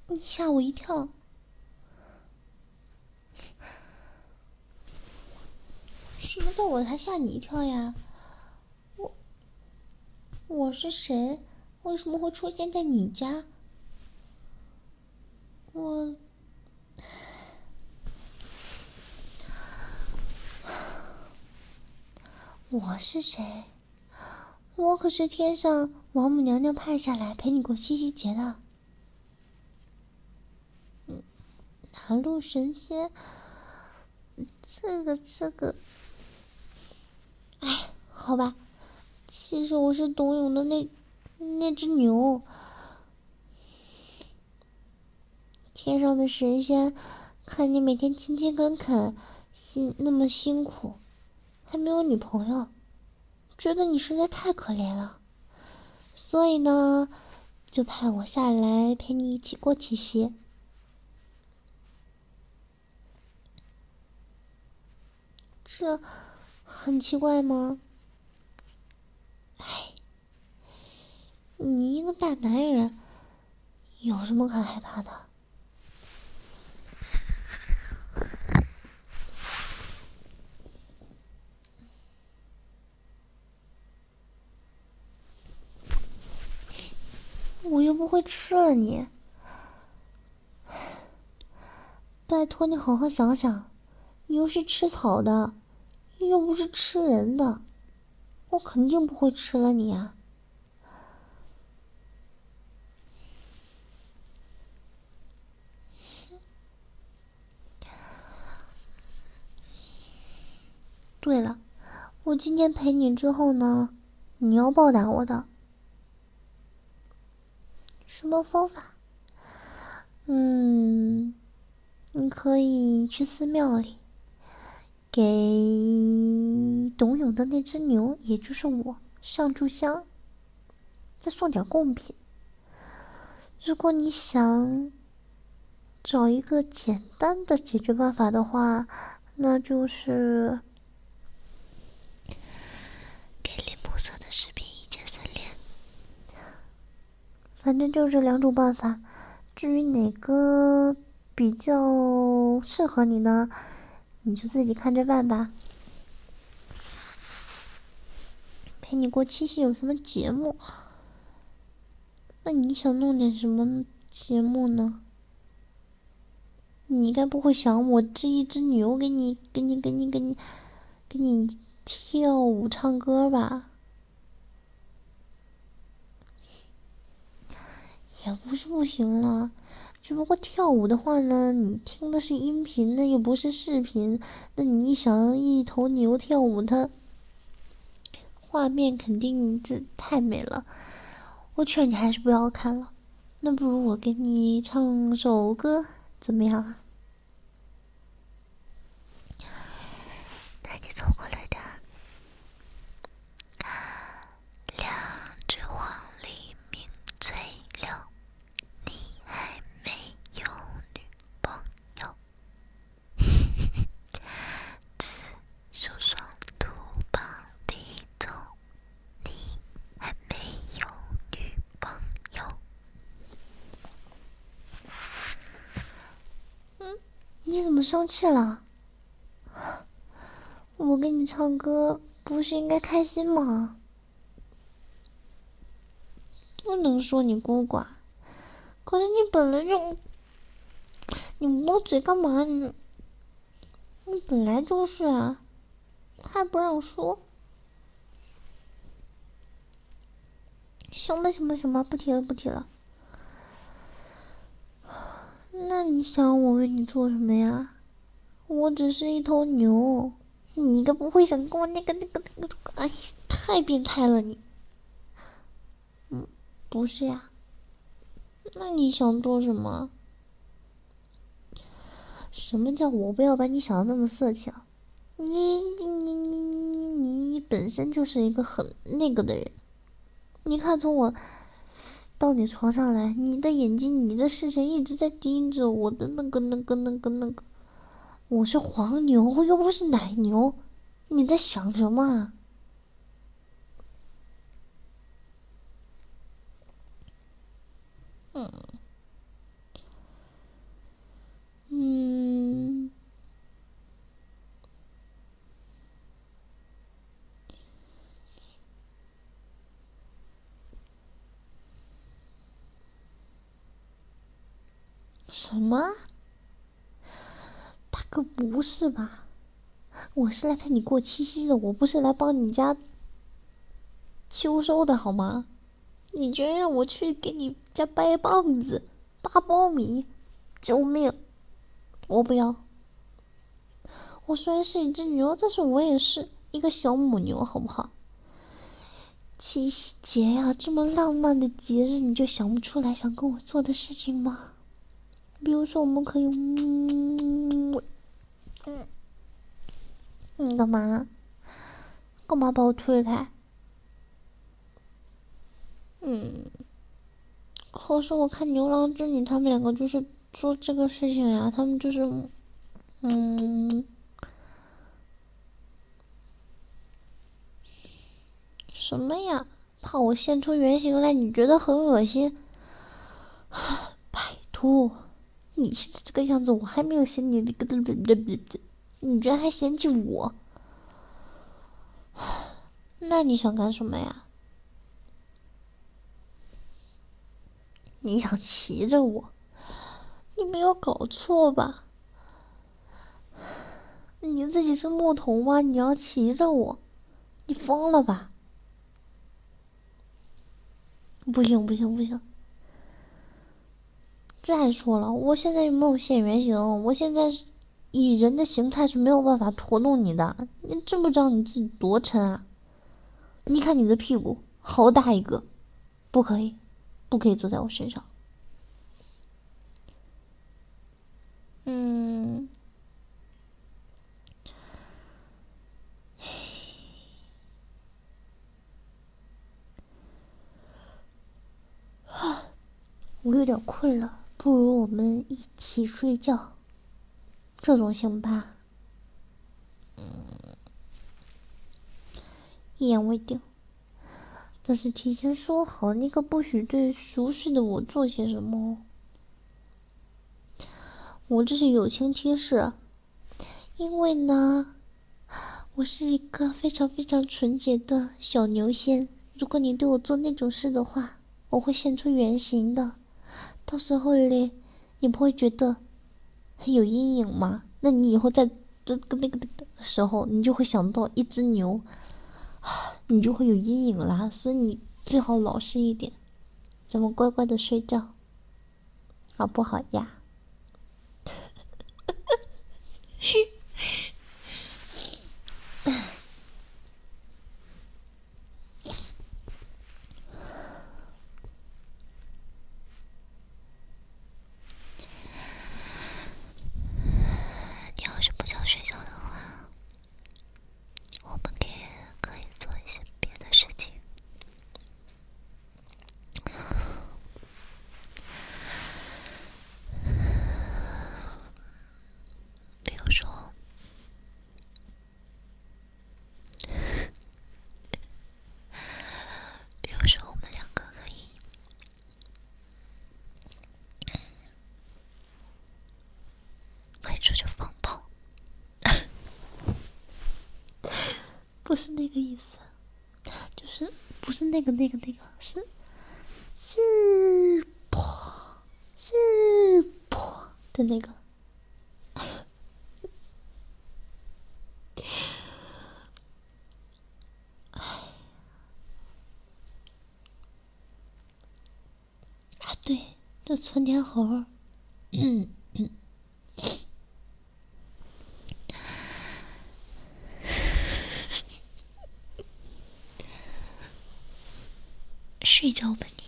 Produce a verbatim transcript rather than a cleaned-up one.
你吓我一跳。什么叫我才吓你一跳呀？我我是谁？为什么会出现在你家？我我是谁？我可是天上王母娘娘派下来陪你过七夕节的。嗯，南路神仙，这个这个，哎，好吧，其实我是董永的那那只牛。天上的神仙看你每天勤勤恳恳，辛那么辛苦，还没有女朋友，觉得你实在太可怜了，所以呢，就派我下来陪你一起过七夕。这很奇怪吗？哎，你一个大男人，有什么可害怕的？我又不会吃了你。拜托你好好想想，你又是吃草的，又不是吃人的，我肯定不会吃了你啊。对了，我今天陪你之后呢，你要报答我的。什么方法？嗯，你可以去寺庙里，给董永的那只牛，也就是我，上炷香，再送点贡品。如果你想找一个简单的解决办法的话，那就是给林木色的视频一键三连。反正就这两种办法，至于哪个比较适合你呢，你就自己看着办吧。陪你过七夕有什么节目？那你想弄点什么节目呢？你该不会想我这一只牛给你给你给你给你给你跳舞唱歌吧？也不是不行了，只不过跳舞的话呢，你听的是音频的，又不是视频。那你想一头牛跳舞，它画面肯定这太美了。我劝你还是不要看了。那不如我给你唱首歌，怎么样啊？带你走过来的两只黄鹂鸣翠柳，你还没有女朋友。紫树双兔傍地走，你还没有女朋友。嗯，你怎么生气了？我给你唱歌不是应该开心吗？不能说你孤寡，可是你本来就……你捂嘴干嘛？你你本来就是啊，还不让说。行吧行吧行吧，不提了不提了。那你想我为你做什么呀？我只是一头牛，你应该不会想跟我那个那个那个……哎，太变态了你！嗯，不是呀。那你想做什么？什么叫我不要把你想的那么色情？你你你你你你本身就是一个很那个的人。你看，从我到你床上来，你的眼睛、你的视线一直在盯着我的那个、那个、那个、那个。我是黄牛，又不是奶牛，你在想什么啊？嗯， 嗯，什么？大哥，不是吧？我是来陪你过七夕的，我不是来帮你家秋收的好吗？你居然让我去给你家掰棒子、扒苞米，救命！我不要。我虽然是一只牛，但是我也是一个小母牛，好不好？七夕节呀、啊，这么浪漫的节日，你就想不出来想跟我做的事情吗？比如说，我们可以，嗯，嗯，你干嘛？干嘛把我推开？嗯，可是我看牛郎织女他们两个就是做这个事情呀，他们就是，嗯，什么呀？怕我现出原形来，你觉得很恶心？拜托，你现在这个样子，我还没有嫌你那个，你居然还嫌弃我？那你想干什么呀？你想骑着我？你没有搞错吧？你自己是木头吗？你要骑着我？你疯了吧？不行不行不行！再说了，我现在没有现原形，我现在是以人的形态是没有办法驮动你的。你知不知道你自己多沉啊？你看你的屁股，好大一个，不可以，不可以坐在我身上。嗯，我有点困了，不如我们一起睡觉，这种行吧？嗯，一言为定。但是提前说好，你可不许对熟睡的我做些什么哦。我这是友情提示，因为呢，我是一个非常非常纯洁的小牛仙。如果你对我做那种事的话，我会现出原形的。到时候嘞，你不会觉得很有阴影吗？那你以后在这个那个的时候，你就会想到一只牛，你就会有阴影啦。所以你最好老实一点，咱们乖乖的睡觉，好不好呀？你要是不想睡觉的话，我们也可以做一些别的事情。比如说，比如说我们两个可以，可以出去放炮。不是那个意思，就是不是那个那个那个，是是破是破的那个。啊，对，这窜天猴，嗯嗯，睡觉本